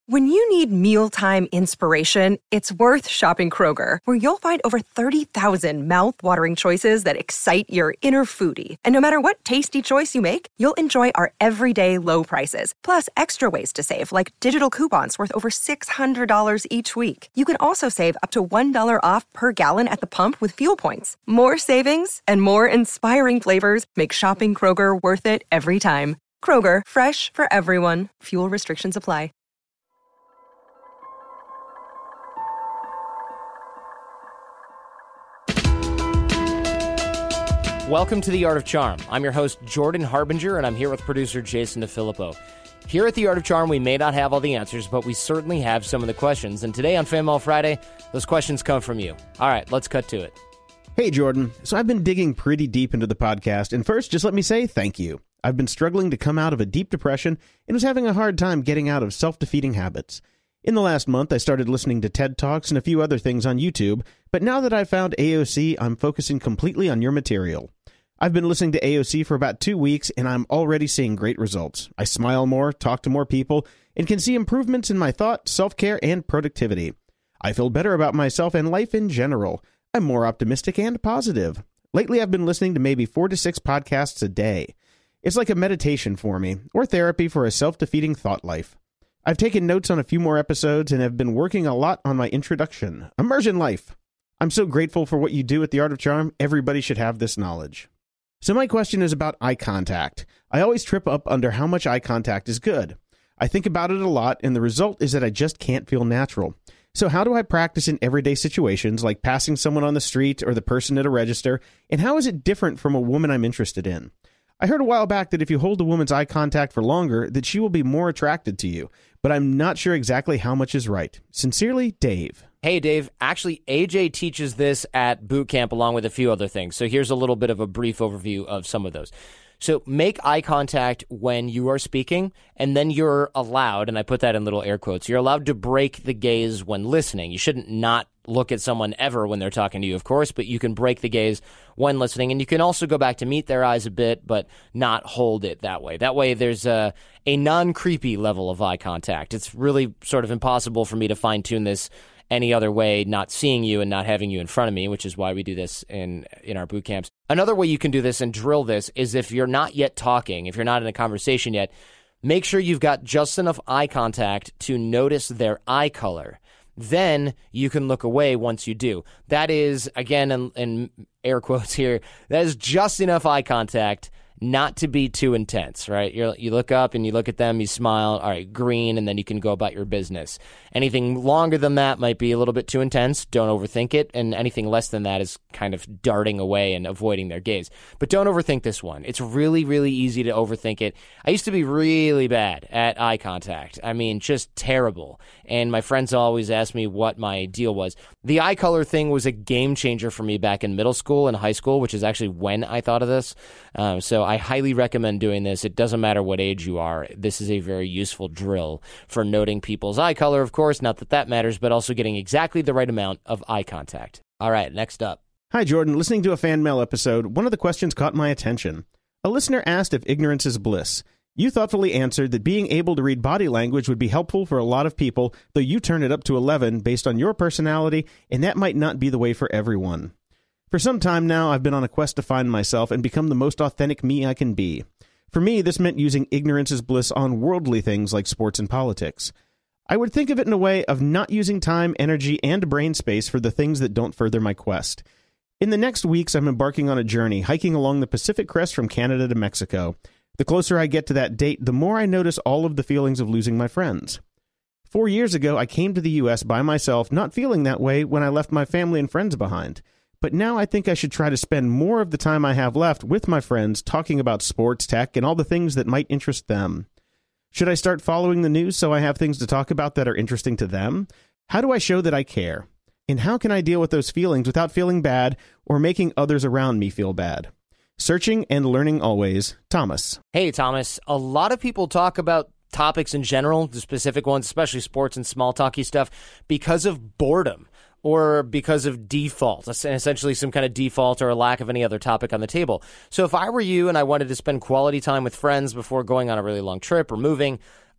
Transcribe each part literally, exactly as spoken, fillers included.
When you need mealtime inspiration, it's worth shopping Kroger, where you'll find over thirty thousand mouth-watering choices that excite your inner foodie. And no matter what tasty choice you make, you'll enjoy our everyday low prices, plus extra ways to save, like digital coupons worth over six hundred dollars each week. You can also save up to one dollar off per gallon at the pump with fuel points. More savings and more inspiring flavors make shopping Kroger worth it every time. Kroger, fresh for everyone. Fuel restrictions apply. Welcome to The Art of Charm. I'm your host, Jordan Harbinger, and I'm here with producer Jason DeFilippo. Here at The Art of Charm, we may not have all the answers, but we certainly have some of the questions. And today on Fan Mail Friday, those questions come from you. All right, let's cut to it. Hey, Jordan. So I've been digging pretty deep into the podcast, and first, just let me say thank you. I've been struggling to come out of a deep depression and was having a hard time getting out of self-defeating habits. In the last month, I started listening to TED Talks and a few other things on YouTube, but now that I've found A O C, I'm focusing completely on your material. I've been listening to A O C for about two weeks, and I'm already seeing great results. I smile more, talk to more people, and can see improvements in my thought, self-care, and productivity. I feel better about myself and life in general. I'm more optimistic and positive. Lately, I've been listening to maybe four to six podcasts a day. It's like a meditation for me, or therapy for a self-defeating thought life. I've taken notes on a few more episodes and have been working a lot on my introduction, Immersion Life. I'm so grateful for what you do at The Art of Charm. Everybody should have this knowledge. So my question is about eye contact. I always trip up under how much eye contact is good. I think about it a lot, and the result is that I just can't feel natural. So how do I practice in everyday situations, like passing someone on the street or the person at a register, and how is it different from a woman I'm interested in? I heard a while back that if you hold a woman's eye contact for longer, that she will be more attracted to you, but I'm not sure exactly how much is right. Sincerely, Dave. Hey, Dave. Actually, A J teaches this at boot camp along with a few other things. So here's a little bit of a brief overview of some of those. So make eye contact when you are speaking, and then you're allowed, and I put that in little air quotes, you're allowed to break the gaze when listening. You shouldn't not look at someone ever when they're talking to you, of course, but you can break the gaze when listening, and you can also go back to meet their eyes a bit, but not hold it that way. That way there's a, a non-creepy level of eye contact. It's really sort of impossible for me to fine-tune this any other way, not seeing you and not having you in front of me, which is why we do this in in our boot camps. Another way you can do this and drill this is if you're not yet talking, if you're not in a conversation yet, make sure you've got just enough eye contact to notice their eye color. Then you can look away once you do. That is, again, in, in air quotes here, that is just enough eye contact not to be too intense, right? You're, you look up and you look at them, you smile, all right, green, and then you can go about your business. Anything longer than that might be a little bit too intense. Don't overthink it. And anything less than that is kind of darting away and avoiding their gaze. But don't overthink this one. It's really, really easy to overthink it. I used to be really bad at eye contact. I mean, just terrible. And my friends always asked me what my deal was. The eye color thing was a game changer for me back in middle school and high school, which is actually when I thought of this. Um, so I highly recommend doing this. It doesn't matter what age you are. This is a very useful drill for noting people's eye color, of course, not that that matters, but also getting exactly the right amount of eye contact. All right, next up. Hi, Jordan. Listening to a fan mail episode, one of the questions caught my attention. A listener asked if ignorance is bliss. You thoughtfully answered that being able to read body language would be helpful for a lot of people, though you turn it up to eleven based on your personality, and that might not be the way for everyone. For some time now, I've been on a quest to find myself and become the most authentic me I can be. For me, this meant using ignorance as bliss on worldly things like sports and politics. I would think of it in a way of not using time, energy, and brain space for the things that don't further my quest. In the next weeks, I'm embarking on a journey, hiking along the Pacific Crest from Canada to Mexico. The closer I get to that date, the more I notice all of the feelings of losing my friends. Four years ago, I came to the U S by myself, not feeling that way when I left my family and friends behind. But now I think I should try to spend more of the time I have left with my friends talking about sports, tech, and all the things that might interest them. Should I start following the news so I have things to talk about that are interesting to them? How do I show that I care? And how can I deal with those feelings without feeling bad or making others around me feel bad? Searching and learning always, Thomas. Hey, Thomas. A lot of people talk about topics in general, the specific ones, especially sports and small talky stuff, because of boredom or because of default, essentially some kind of default or a lack of any other topic on the table. So if I were you and I wanted to spend quality time with friends before going on a really long trip or moving,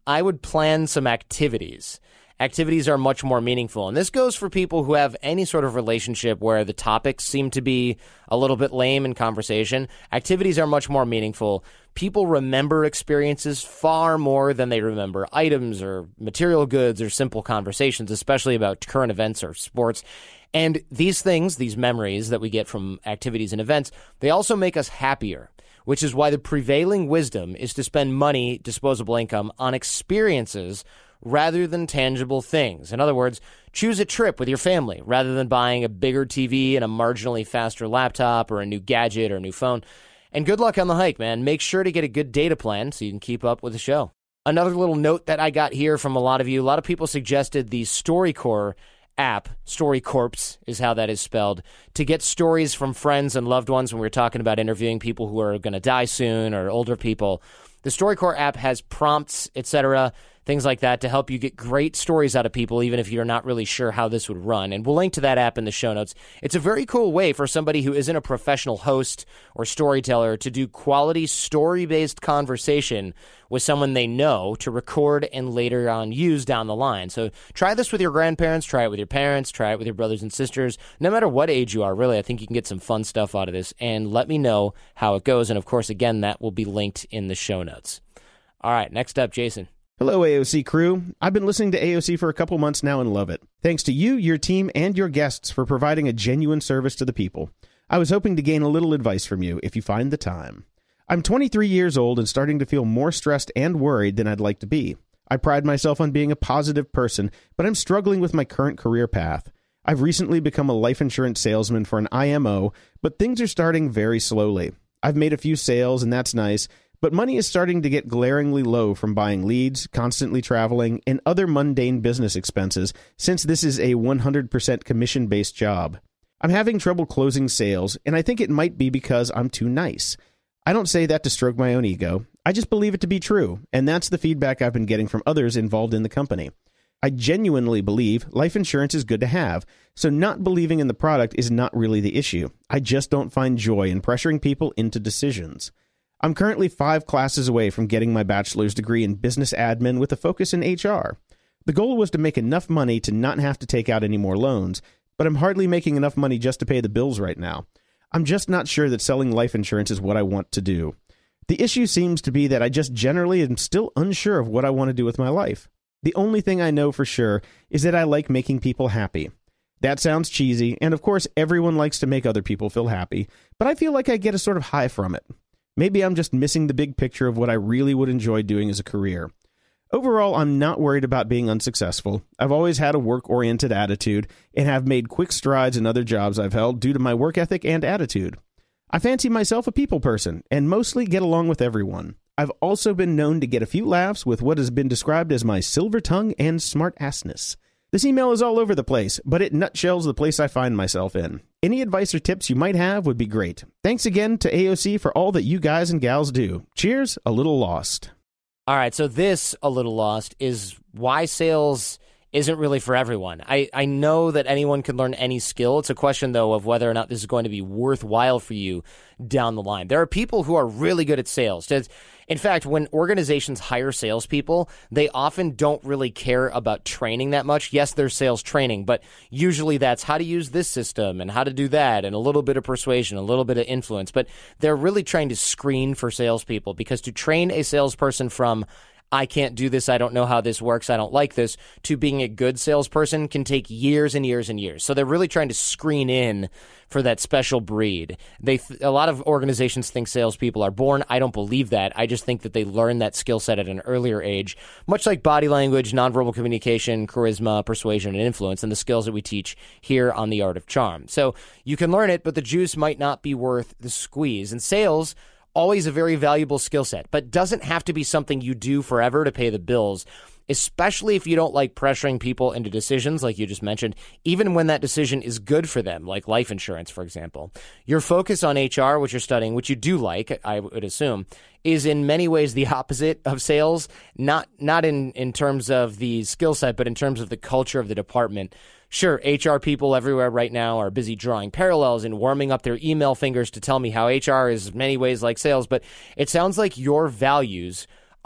I would plan some activities. Activities are much more meaningful. And this goes for people who have any sort of relationship where the topics seem to be a little bit lame in conversation. Activities are much more meaningful. People remember experiences far more than they remember items or material goods or simple conversations, especially about current events or sports. And these things, these memories that we get from activities and events, they also make us happier, which is why the prevailing wisdom is to spend money, disposable income, on experiences rather than tangible things. In other words, choose a trip with your family rather than buying a bigger T V and a marginally faster laptop or a new gadget or a new phone. And good luck on the hike, man. Make sure to get a good data plan so you can keep up with the show. Another little note that I got here from a lot of you, a lot of people suggested the StoryCorps app, StoryCorps is how that is spelled, to get stories from friends and loved ones when we were talking about interviewing people who are going to die soon or older people. The StoryCorps app has prompts, et cetera, things like that to help you get great stories out of people, even if you're not really sure how this would run. And we'll link to that app in the show notes. It's a very cool way for somebody who isn't a professional host or storyteller to do quality story-based conversation with someone they know to record and later on use down the line. So try this with your grandparents, try it with your parents, try it with your brothers and sisters. No matter what age you are, really, I think you can get some fun stuff out of this. And let me know how it goes. And of course, again, that will be linked in the show notes. All right, next up, Jason. Hello, A O C crew. I've been listening to A O C for a couple months now and love it. Thanks to you, your team, and your guests for providing a genuine service to the people. I was hoping to gain a little advice from you if you find the time. I'm twenty-three years old and starting to feel more stressed and worried than I'd like to be. I pride myself on being a positive person, but I'm struggling with my current career path. I've recently become a life insurance salesman for an I M O, but things are starting very slowly. I've made a few sales, and that's nice, but money is starting to get glaringly low from buying leads, constantly traveling, and other mundane business expenses, since this is a one hundred percent commission-based job. I'm having trouble closing sales, and I think it might be because I'm too nice. I don't say that to stroke my own ego. I just believe it to be true, and that's the feedback I've been getting from others involved in the company. I genuinely believe life insurance is good to have, so not believing in the product is not really the issue. I just don't find joy in pressuring people into decisions. I'm currently five classes away from getting my bachelor's degree in business admin with a focus in H R. The goal was to make enough money to not have to take out any more loans, but I'm hardly making enough money just to pay the bills right now. I'm just not sure that selling life insurance is what I want to do. The issue seems to be that I just generally am still unsure of what I want to do with my life. The only thing I know for sure is that I like making people happy. That sounds cheesy, and of course everyone likes to make other people feel happy, but I feel like I get a sort of high from it. Maybe I'm just missing the big picture of what I really would enjoy doing as a career. Overall, I'm not worried about being unsuccessful. I've always had a work-oriented attitude and have made quick strides in other jobs I've held due to my work ethic and attitude. I fancy myself a people person and mostly get along with everyone. I've also been known to get a few laughs with what has been described as my silver tongue and smart-assness. This email is all over the place, but it nutshells the place I find myself in. Any advice or tips you might have would be great. Thanks again to A O C for all that you guys and gals do. Cheers, A Little Lost. All right, so this, A Little Lost, is why sales isn't really for everyone. I, I know that anyone can learn any skill. It's a question, though, of whether or not this is going to be worthwhile for you down the line. There are people who are really good at sales. In fact, when organizations hire salespeople, they often don't really care about training that much. Yes, there's sales training, but usually that's how to use this system and how to do that and a little bit of persuasion, a little bit of influence. But they're really trying to screen for salespeople because to train a salesperson from I can't do this, I don't know how this works, I don't like this, to being a good salesperson can take years and years and years. So they're really trying to screen in for that special breed. They th- a lot of organizations think salespeople are born. I don't believe that. I just think that they learn that skill set at an earlier age, much like body language, nonverbal communication, charisma, persuasion, and influence, and the skills that we teach here on The Art of Charm. So you can learn it, but the juice might not be worth the squeeze. And sales, always a very valuable skill set, but doesn't have to be something you do forever to pay the bills, especially if you don't like pressuring people into decisions like you just mentioned, even when that decision is good for them, like life insurance, for example. Your focus on H R, which you're studying, which you do like, I would assume, is in many ways the opposite of sales, not not in, in terms of the skill set, but in terms of the culture of the department. Sure, H R people everywhere right now are busy drawing parallels and warming up their email fingers to tell me how H R is in many ways like sales, but it sounds like your values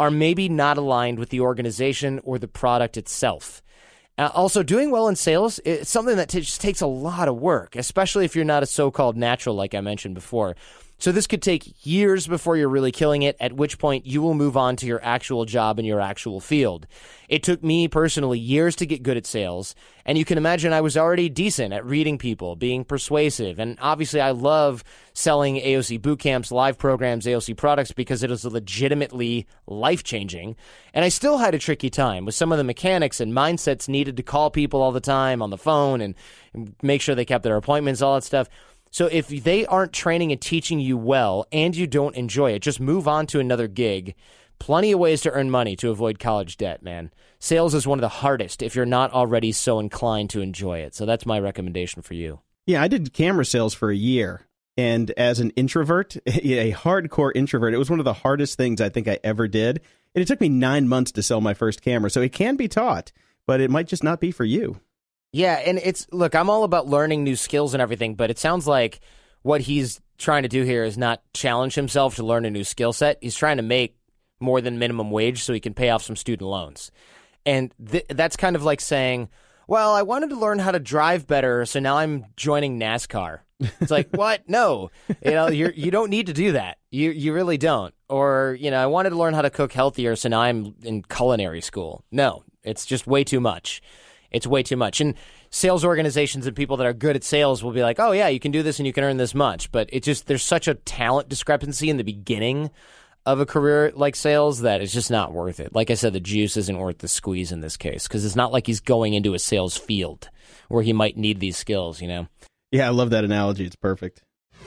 are maybe not aligned with the organization or the product itself. Uh, also, doing well in sales is something that t- just takes a lot of work, especially if you're not a so-called natural, like I mentioned before. So this could take years before you're really killing it, at which point you will move on to your actual job in your actual field. It took me personally years to get good at sales, and you can imagine I was already decent at reading people, being persuasive, and obviously I love selling A O C boot camps, live programs, A O C products because it is legitimately life-changing. And I still had a tricky time with some of the mechanics and mindsets needed to call people all the time on the phone and make sure they kept their appointments, all that stuff. So if they aren't training and teaching you well and you don't enjoy it, just move on to another gig. Plenty of ways to earn money to avoid college debt, man. Sales is one of the hardest if you're not already so inclined to enjoy it. So that's my recommendation for you. Yeah, I did camera sales for a year. And as an introvert, a hardcore introvert, it was one of the hardest things I think I ever did. And it took me nine months to sell my first camera. So it can be taught, but it might just not be for you. Yeah, and it's, look, I'm all about learning new skills and everything, but it sounds like what he's trying to do here is not challenge himself to learn a new skill set. He's trying to make more than minimum wage so he can pay off some student loans. And th- that's kind of like saying, well, I wanted to learn how to drive better, so now I'm joining NASCAR. It's like, what? No, you know, you you don't need to do that. You you really don't. Or, you know, I wanted to learn how to cook healthier, so now I'm in culinary school. No, it's just way too much. It's way too much. And sales organizations and people that are good at sales will be like, oh, yeah, you can do this and you can earn this much. But it just, there's such a talent discrepancy in the beginning of a career like sales that it's just not worth it. Like I said, the juice isn't worth the squeeze in this case because it's not like he's going into a sales field where he might need these skills, you know? Yeah, I love that analogy. It's perfect.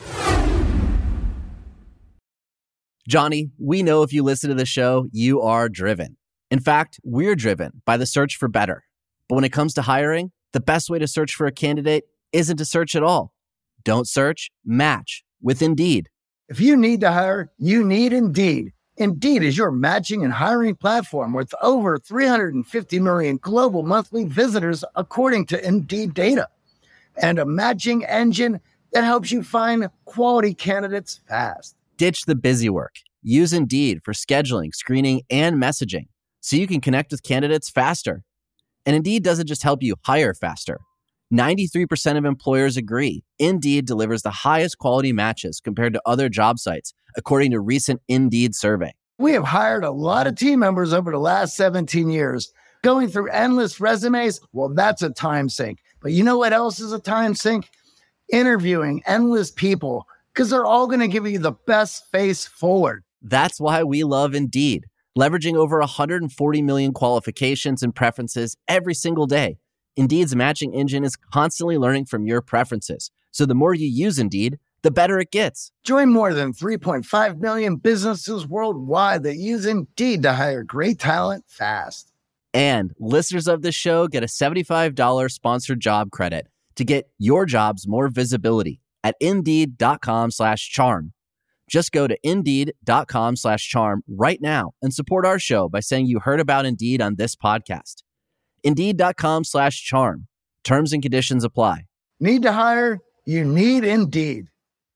Johnny, we know if you listen to the show, you are driven. In fact, we're driven by the search for better. But when it comes to hiring, the best way to search for a candidate isn't to search at all. Don't search, match with Indeed. If you need to hire, you need Indeed. Indeed is your matching and hiring platform with over three hundred fifty million global monthly visitors, according to Indeed data, and a matching engine that helps you find quality candidates fast. Ditch the busy work. Use Indeed for scheduling, screening, and messaging so you can connect with candidates faster. And Indeed doesn't just help you hire faster. ninety-three percent of employers agree Indeed delivers the highest quality matches compared to other job sites, according to a recent Indeed survey. We have hired a lot of team members over the last seventeen years. Going through endless resumes, well, that's a time sink. But you know what else is a time sink? Interviewing endless people, because they're all going to give you the best face forward. That's why we love Indeed. Leveraging over one hundred forty million qualifications and preferences every single day. Indeed's matching engine is constantly learning from your preferences. So the more you use Indeed, the better it gets. Join more than three point five million businesses worldwide that use Indeed to hire great talent fast. And listeners of this show get a seventy-five dollars sponsored job credit to get your jobs more visibility at Indeed.com slash charm. Just go to Indeed.com slash charm right now and support our show by saying you heard about Indeed on this podcast. Indeed.com slash charm. Terms and conditions apply. Need to hire? You need Indeed.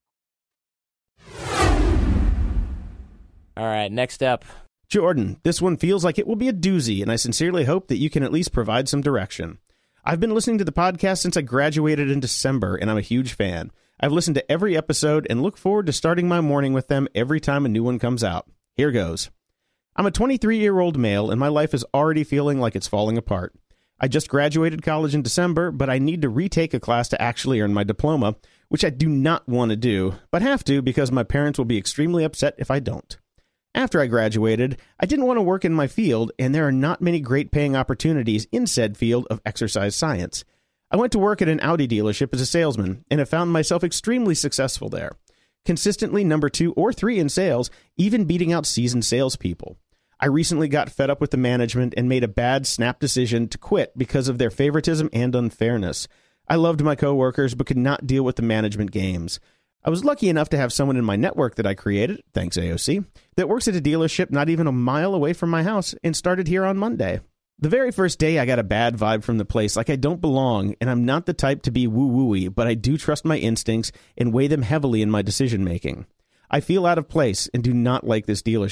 All right, next up. Jordan, this one feels like it will be a doozy, and I sincerely hope that you can at least provide some direction. I've been listening to the podcast since I graduated in December, and I'm a huge fan. I've listened to every episode and look forward to starting my morning with them every time a new one comes out. Here goes. I'm a twenty-three-year-old male, and my life is already feeling like it's falling apart. I just graduated college in December, but I need to retake a class to actually earn my diploma, which I do not want to do, but have to because my parents will be extremely upset if I don't. After I graduated, I didn't want to work in my field, and there are not many great paying opportunities in said field of exercise science. I went to work at an Audi dealership as a salesman, and have found myself extremely successful there. Consistently number two or three in sales, even beating out seasoned salespeople. I recently got fed up with the management and made a bad snap decision to quit because of their favoritism and unfairness. I loved my coworkers, but could not deal with the management games. I was lucky enough to have someone in my network that I created, thanks A O C, that works at a dealership not even a mile away from my house and started here on Monday. The very first day I got a bad vibe from the place, like I don't belong, and I'm not the type to be woo-woo-y, but I do trust my instincts and weigh them heavily in my decision-making. I feel out of place and do not like this dealership.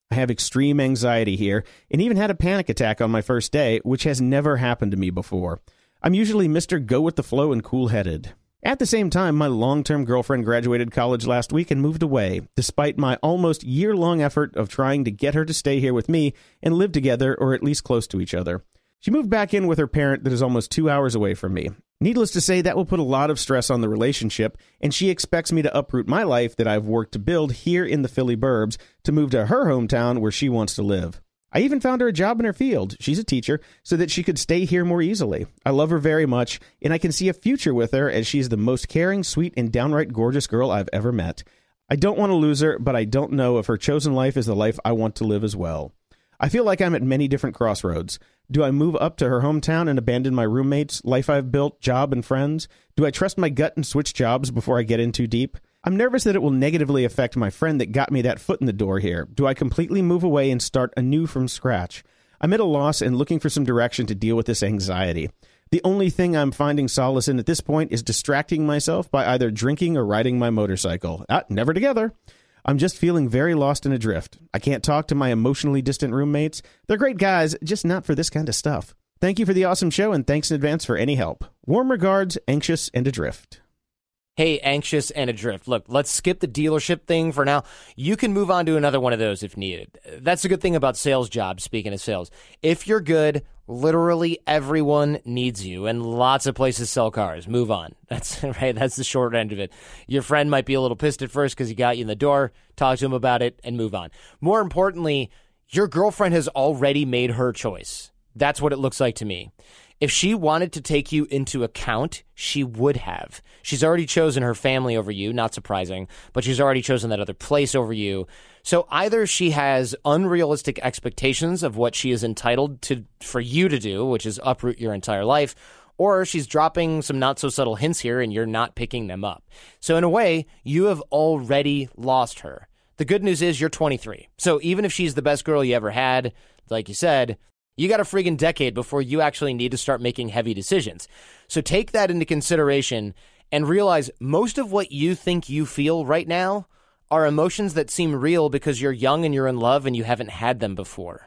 I have extreme anxiety here, and even had a panic attack on my first day, which has never happened to me before. I'm usually Mister Go-with-the-flow and cool-headed. At the same time, my long-term girlfriend graduated college last week and moved away, despite my almost year-long effort of trying to get her to stay here with me and live together, or at least close to each other. She moved back in with her parent that is almost two hours away from me. Needless to say, that will put a lot of stress on the relationship, and she expects me to uproot my life that I've worked to build here in the Philly burbs to move to her hometown where she wants to live. I even found her a job in her field, she's a teacher, so that she could stay here more easily. I love her very much, and I can see a future with her as she's the most caring, sweet, and downright gorgeous girl I've ever met. I don't want to lose her, but I don't know if her chosen life is the life I want to live as well. I feel like I'm at many different crossroads. Do I move up to her hometown and abandon my roommates, life I've built, job, and friends? Do I trust my gut and switch jobs before I get in too deep? I'm nervous that it will negatively affect my friend that got me that foot in the door here. Do I completely move away and start anew from scratch? I'm at a loss and looking for some direction to deal with this anxiety. The only thing I'm finding solace in at this point is distracting myself by either drinking or riding my motorcycle. Ah, never together. I'm just feeling very lost and adrift. I can't talk to my emotionally distant roommates. They're great guys, just not for this kind of stuff. Thank you for the awesome show, and thanks in advance for any help. Warm regards, Anxious and Adrift. Hey, Anxious and Adrift. Look, let's skip the dealership thing for now. You can move on to another one of those if needed. That's the good thing about sales jobs, speaking of sales. If you're good, literally everyone needs you, and lots of places sell cars. Move on. That's right. That's the short end of it. Your friend might be a little pissed at first because he got you in the door. Talk to him about it and move on. More importantly, your girlfriend has already made her choice. That's what it looks like to me. If she wanted to take you into account, she would have. She's already chosen her family over you, not surprising, but she's already chosen that other place over you. So either she has unrealistic expectations of what she is entitled to for you to do, which is uproot your entire life, or she's dropping some not-so-subtle hints here and you're not picking them up. So in a way, you have already lost her. The good news is you're twenty-three. So even if she's the best girl you ever had, like you said, you got a friggin' decade before you actually need to start making heavy decisions. So take that into consideration and realize most of what you think you feel right now are emotions that seem real because you're young and you're in love and you haven't had them before.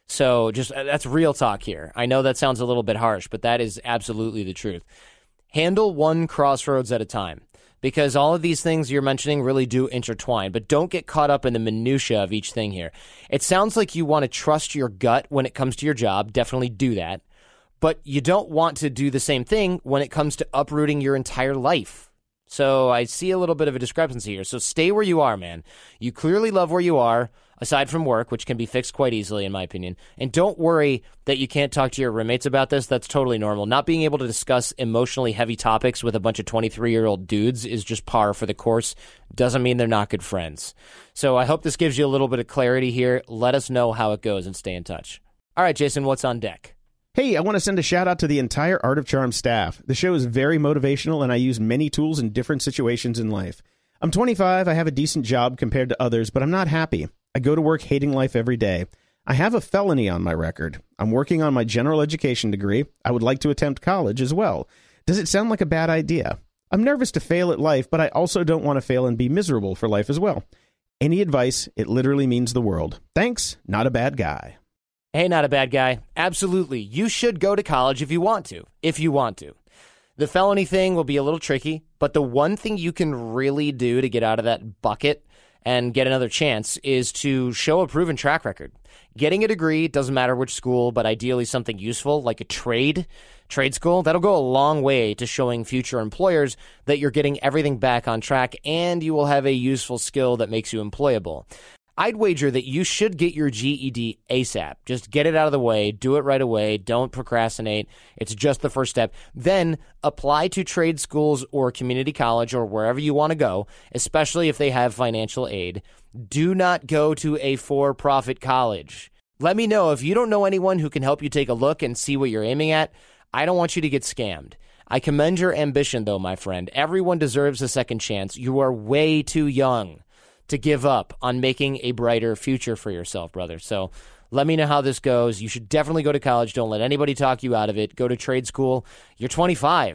So just that's real talk here. I know that sounds a little bit harsh, but that is absolutely the truth. Handle one crossroads at a time, because all of these things you're mentioning really do intertwine, but don't get caught up in the minutia of each thing here. It sounds like you want to trust your gut when it comes to your job. Definitely do that. But you don't want to do the same thing when it comes to uprooting your entire life. So I see a little bit of a discrepancy here. So stay where you are, man. You clearly love where you are, aside from work, which can be fixed quite easily, in my opinion. And don't worry that you can't talk to your roommates about this. That's totally normal. Not being able to discuss emotionally heavy topics with a bunch of twenty-three-year-old dudes is just par for the course. Doesn't mean they're not good friends. So I hope this gives you a little bit of clarity here. Let us know how it goes and stay in touch. All right, Jason, what's on deck? Hey, I want to send a shout out to the entire Art of Charm staff. The show is very motivational, and I use many tools in different situations in life. I'm twenty-five, I have a decent job compared to others, but I'm not happy. I go to work hating life every day. I have a felony on my record. I'm working on my general education degree. I would like to attempt college as well. Does it sound like a bad idea? I'm nervous to fail at life, but I also don't want to fail and be miserable for life as well. Any advice? It literally means the world. Thanks, not a bad guy. Hey, not a bad guy. Absolutely. You should go to college if you want to. If you want to. The felony thing will be a little tricky, but the one thing you can really do to get out of that bucket and get another chance is to show a proven track record. Getting a degree, doesn't matter which school, but ideally something useful like a trade, trade school, that'll go a long way to showing future employers that you're getting everything back on track and you will have a useful skill that makes you employable. I'd wager that you should get your G E D ASAP. Just get it out of the way. Do it right away. Don't procrastinate. It's just the first step. Then apply to trade schools or community college or wherever you want to go, especially if they have financial aid. Do not go to a for-profit college. Let me know if you don't know anyone who can help you take a look and see what you're aiming at. I don't want you to get scammed. I commend your ambition, though, my friend. Everyone deserves a second chance. You are way too young to give up on making a brighter future for yourself, brother. So let me know how this goes. You should definitely go to college. Don't let anybody talk you out of it. Go to trade school. You're twenty-five.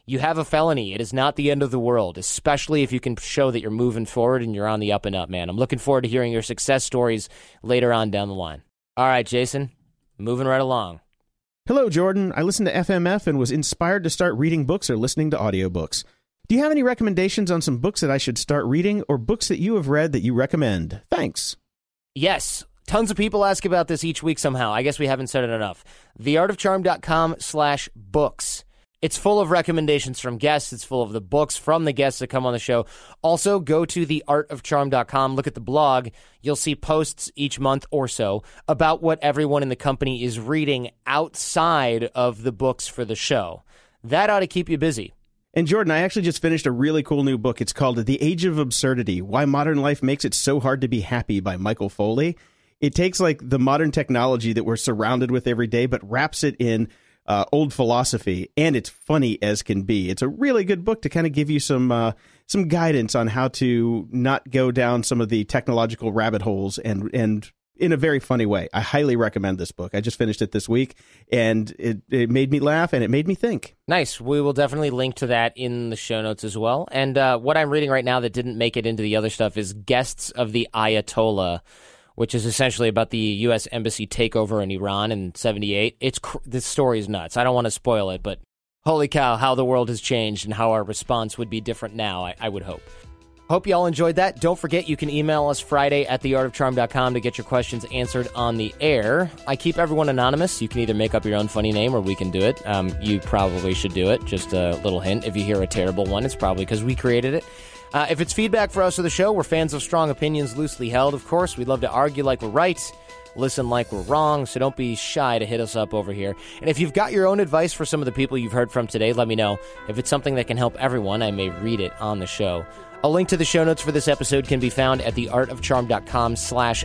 You have a felony. It is not the end of the world, especially if you can show that you're moving forward and you're on the up and up, man. I'm looking forward to hearing your success stories later on down the line. All right, Jason, moving right along. Hello, Jordan. I listened to F M F and was inspired to start reading books or listening to audiobooks. Do you have any recommendations on some books that I should start reading or books that you have read that you recommend? Thanks. Yes. Tons of people ask about this each week somehow. I guess we haven't said it enough. theartofcharm.com slash books. It's full of recommendations from guests. It's full of the books from the guests that come on the show. Also, go to the art of charm dot com. Look at the blog. You'll see posts each month or so about what everyone in the company is reading outside of the books for the show. That ought to keep you busy. And Jordan, I actually just finished a really cool new book. It's called The Age of Absurdity, Why Modern Life Makes It So Hard to Be Happy by Michael Foley. It takes like the modern technology that we're surrounded with every day, but wraps it in Uh, old philosophy, and it's funny as can be. It's a really good book to kind of give you some uh, some guidance on how to not go down some of the technological rabbit holes, and and in a very funny way. I highly recommend this book. I just finished it this week, and it, it made me laugh, and it made me think. Nice. We will definitely link to that in the show notes as well. And uh, what I'm reading right now that didn't make it into the other stuff is Guests of the Ayatollah, which is essentially about the U S embassy takeover in Iran in seventy-eight. It's cr- this story is nuts. I don't want to spoil it, but holy cow, how the world has changed and how our response would be different now, I, I would hope. Hope you all enjoyed that. Don't forget, you can email us Friday at the art of charm dot com to get your questions answered on the air. I keep everyone anonymous. You can either make up your own funny name or we can do it. Um, you probably should do it. Just a little hint. If you hear a terrible one, it's probably because we created it. Uh, if it's feedback for us or the show, we're fans of strong opinions, loosely held, of course. We'd love to argue like we're right, listen like we're wrong, so don't be shy to hit us up over here. And if you've got your own advice for some of the people you've heard from today, let me know. If it's something that can help everyone, I may read it on the show. A link to the show notes for this episode can be found at theartofcharm.com slash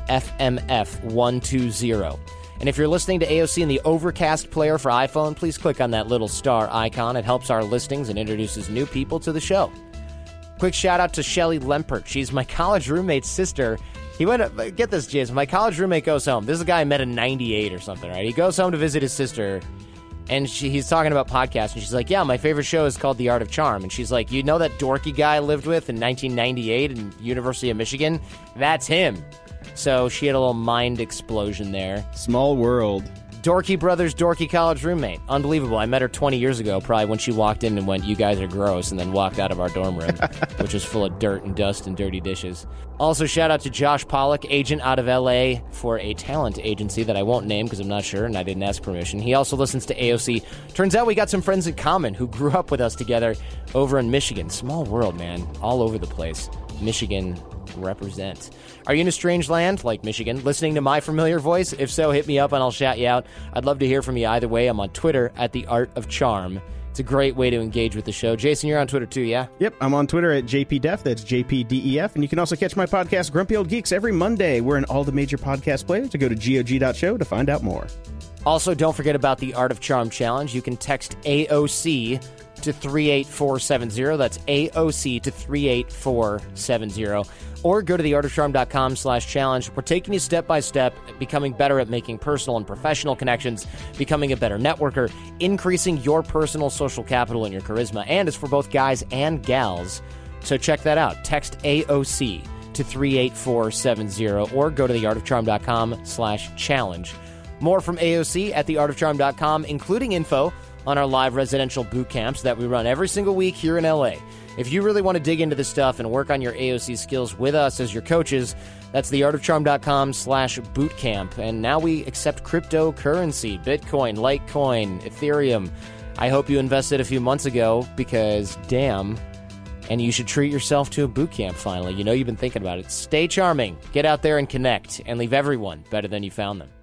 FMF120. And if you're listening to A O C in the Overcast player for iPhone, please click on that little star icon. It helps our listings and introduces new people to the show. Quick shout out to Shelly Lempert. She's my college roommate's sister. He went, get this, Jason. My college roommate goes home. This is a guy I met in ninety-eight or something, right? He goes home to visit his sister, and she, he's talking about podcasts, and she's like, yeah, my favorite show is called The Art of Charm. And she's like, you know that dorky guy I lived with in nineteen ninety-eight in University of Michigan? That's him. So she had a little mind explosion there. Small world. Dorky Brothers, dorky college roommate. Unbelievable. I met her twenty years ago, probably when she walked in and went, you guys are gross, and then walked out of our dorm room, which was full of dirt and dust and dirty dishes. Also, shout out to Josh Pollock, agent out of L A for a talent agency that I won't name because I'm not sure and I didn't ask permission. He also listens to A O C. Turns out we got some friends in common who grew up with us together over in Michigan. Small world, man. All over the place. Michigan represent. Are you in a strange land like Michigan, listening to my familiar voice? If so, hit me up and I'll shout you out. I'd love to hear from you either way. I'm on Twitter at The Art of Charm. It's a great way to engage with the show. Jason, you're on Twitter too, yeah? Yep, I'm on Twitter at J P Def. That's J P D E F. And you can also catch my podcast, Grumpy Old Geeks, every Monday. We're in all the major podcast players. To go to G O G dot show to find out more. Also, don't forget about the Art of Charm Challenge. You can text A O C to three eight four seven zero. That's A O C to three eight four seven zero. Or go to theartofcharm.com slash challenge. We're taking you step by step, becoming better at making personal and professional connections, becoming a better networker, increasing your personal social capital and your charisma. And it's for both guys and gals. So check that out. Text A O C to three eight four seven zero or go to theartofcharm.com slash challenge. More from A O C at theartofcharm dot com, including info on our live residential boot camps that we run every single week here in L A. If you really want to dig into this stuff and work on your A O C skills with us as your coaches, that's theartofcharm.com slash bootcamp. And now we accept cryptocurrency, Bitcoin, Litecoin, Ethereum. I hope you invested a few months ago because, damn, and you should treat yourself to a boot camp finally. You know you've been thinking about it. Stay charming, get out there and connect, and leave everyone better than you found them.